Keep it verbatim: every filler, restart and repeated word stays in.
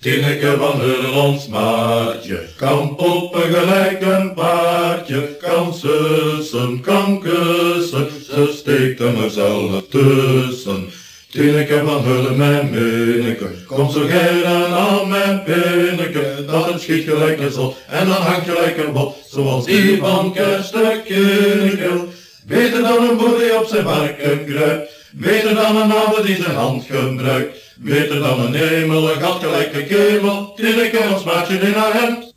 Tineke van Heulen ons maatje, kan poppen gelijk een paardje, kan sussen, kan kussen, ze steekt hem er zelf tussen. Tineke van Heulen mijn minneke, kom zo geilen aan mijn pinneke, dat het schiet gelijk een zot en dan hangt gelijk een bot, zoals die van Kerstekinneke. Beter dan een boer die op zijn varken kruipt, beter dan een oude die zijn hand gebruikt, beter dan een hemel, een gat gelijk een kemel, Tineke ons maatje in haar hemd.